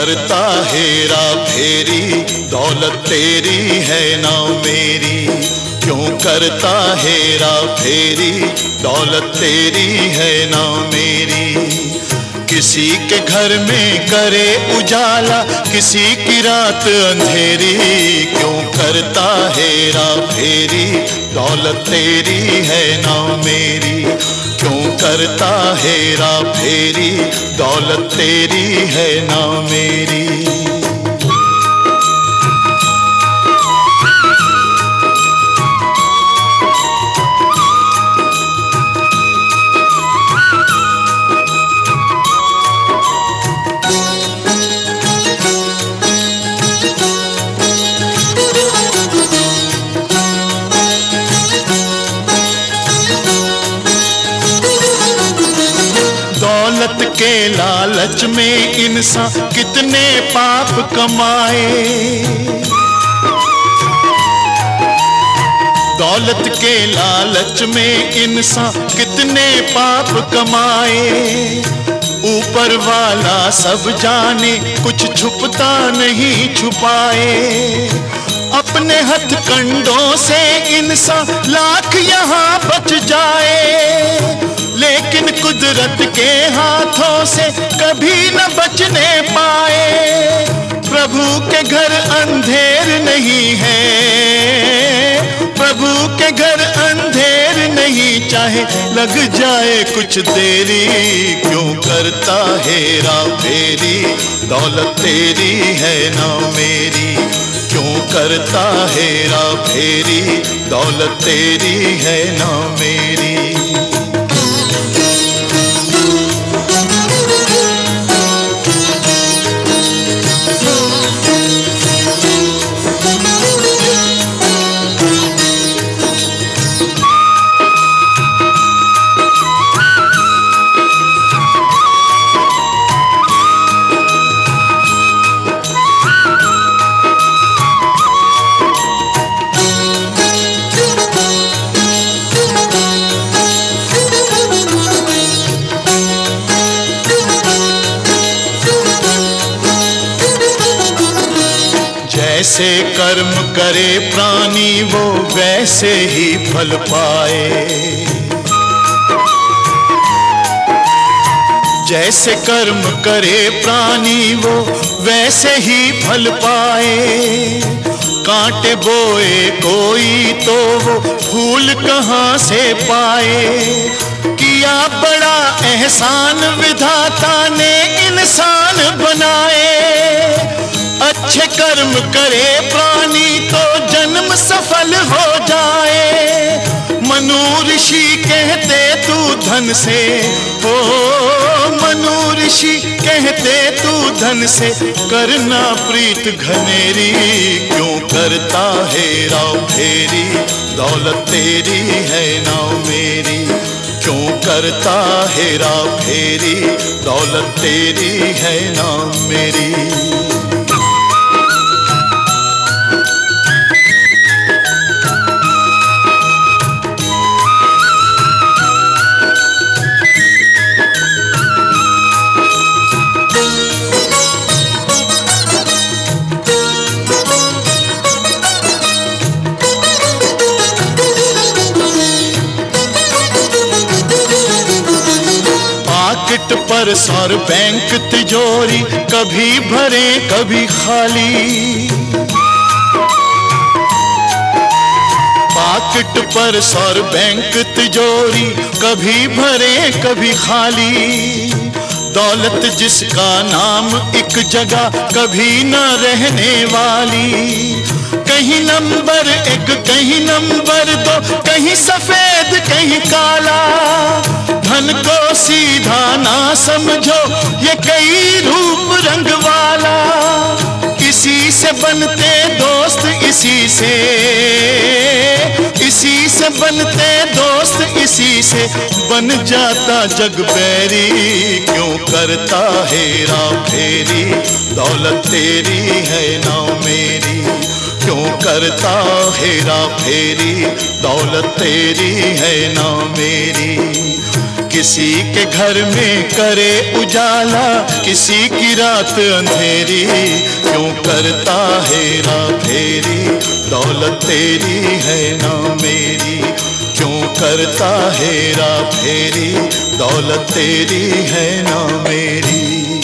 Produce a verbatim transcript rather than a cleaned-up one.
करता हेरा फेरी, दौलत तेरी है ना मेरी। क्यों करता हेरा फेरी, दौलत तेरी है ना मेरी। किसी के घर में करे उजाला, किसी की रात अंधेरी। क्यों करता हेरा फेरी, दौलत तेरी है ना मेरी। क्यों करता हेरा फेरी, दौलत तेरी है ना मेरी। दौलत के लालच में इंसान कितने पाप कमाए। दौलत के लालच में इंसान कितने पाप कमाए। ऊपर वाला सब जाने, कुछ छुपता नहीं छुपाए। अपने हथकंडों से इंसान लाख यहाँ बच जाए, लेकिन कुदरत के हाथों से कभी न बचने पाए। प्रभु के घर अंधेर नहीं है, प्रभु के घर अंधेर नहीं, चाहे लग जाए कुछ देरी। क्यों करता हेरा फेरी, दौलत तेरी है ना मेरी। क्यों करता हेरा फेरी, दौलत तेरी है ना मेरी। जैसे कर्म करे प्राणी वो वैसे ही फल पाए। जैसे कर्म करे प्राणी वो वैसे ही फल पाए। कांटे बोए कोई तो वो फूल कहाँ से पाए। किया बड़ा एहसान विधाता ने इंसान बनाए। अच्छे कर्म करे प्राणी तो जन्म सफल हो जाए। मनु ऋषि कहते तू धन से, ओ मनु ऋषि कहते तू धन से करना प्रीत घनेरी। क्यों करता हेरा फेरी, दौलत तेरी है ना मेरी। क्यों करता हेरा फेरी, दौलत तेरी है ना मेरी। पाकिट पर सौर बैंक तिजोरी, कभी भरे कभी खाली। पाकिट पर सौर बैंक तिजोरी, कभी भरे कभी खाली। दौलत जिसका नाम एक जगह कभी न रहने वाली। कहीं नंबर एक, कहीं नंबर दो, कहीं सफेद कहीं काला। धन को सीधा ना समझो, ये कई रूप रंग वाला। इसी से बनते दोस्त, इसी से इसी से बनते दोस्त, इसी से बन जाता जग बैरी। क्यों करता हेरा फेरी, दौलत तेरी है ना मेरी। क्यों करता हेरा फेरी, दौलत तेरी है ना मेरी। किसी के घर में करे उजाला, किसी की रात अंधेरी, क्यों करता हेरा फेरी, दौलत तेरी है ना मेरी, क्यों करता हेरा फेरी, दौलत तेरी है ना मेरी।